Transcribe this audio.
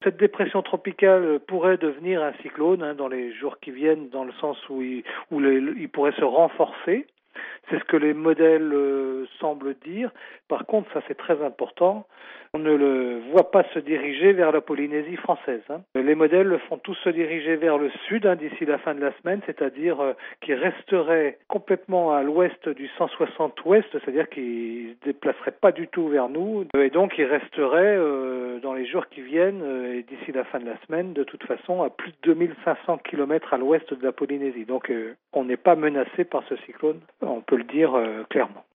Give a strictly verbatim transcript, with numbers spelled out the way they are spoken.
Cette dépression tropicale pourrait devenir un cyclone hein, dans les jours qui viennent, dans le sens où il, où les, il pourrait se renforcer. C'est ce que les modèles euh, semblent dire. Par contre, ça c'est très important, on ne le voit pas se diriger vers la Polynésie française. Hein. Les modèles le font tous se diriger vers le sud hein, d'ici la fin de la semaine, c'est-à-dire euh, qu'il resterait complètement à l'ouest du cent soixante ouest, c'est-à-dire qu'il ne se déplacerait pas du tout vers nous, et donc il resterait euh, dans les jours qui viennent, euh, et d'ici la fin de la semaine, de toute façon, à plus de deux mille cinq cents kilomètres à l'ouest de la Polynésie. Donc euh, on n'est pas menacé par ce cyclone, on peut le dire euh, clairement.